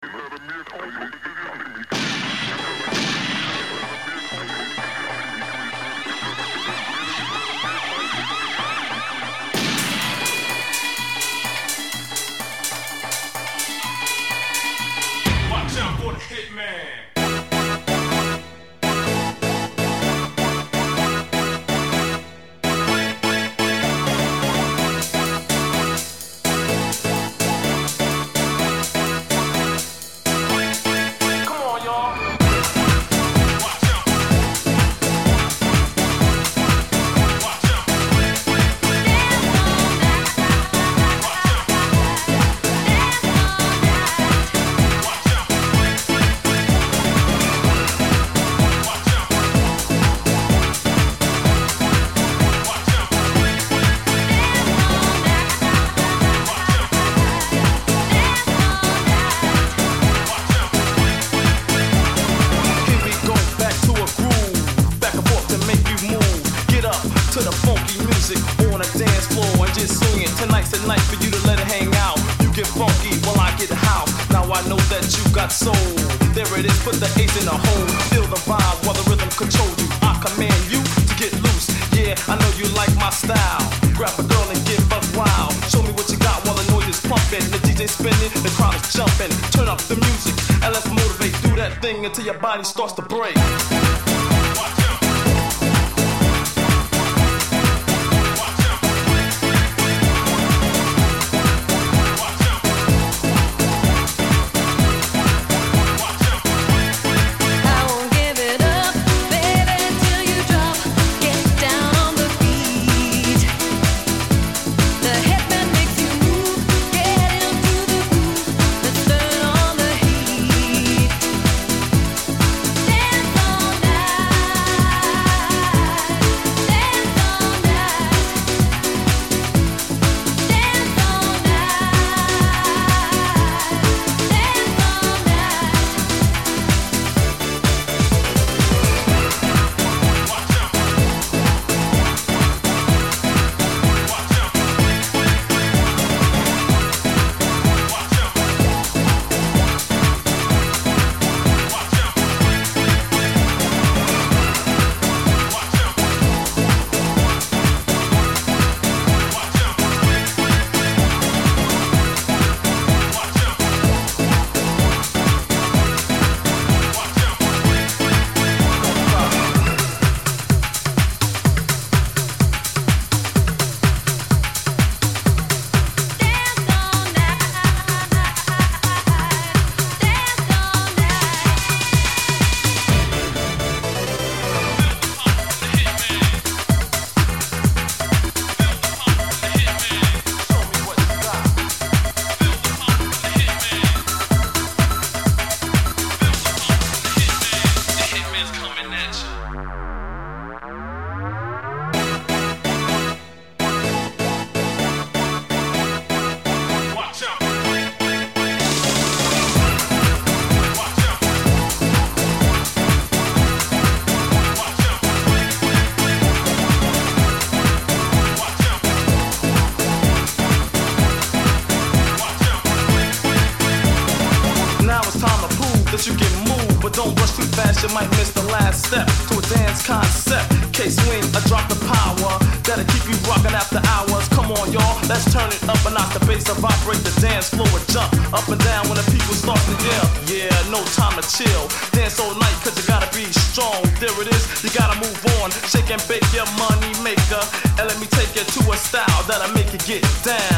Watch out for the hitman. Soul. There it is, put the ace in the hole. Feel the vibe while the rhythm controls you. I command you to get loose. Yeah, I know you like my style. Grab a girl and get buck wild. Show me what you got while the noise is pumping. The DJ spinning, the crowd is jumping. Turn up the music and let's motivate. Do that thing until your body starts to break. You might miss the last step to a dance concept. K-swing, I drop the power that'll keep you rocking after hours. Come on, y'all, let's turn it up and knock the bass and vibrate the dance floor and jump up and down when the people start to yell. Yeah, no time to chill. Dance all night cause you gotta be strong. There it is, you gotta move on. Shake and bake your money maker. And let me take you to a style that'll make you get down.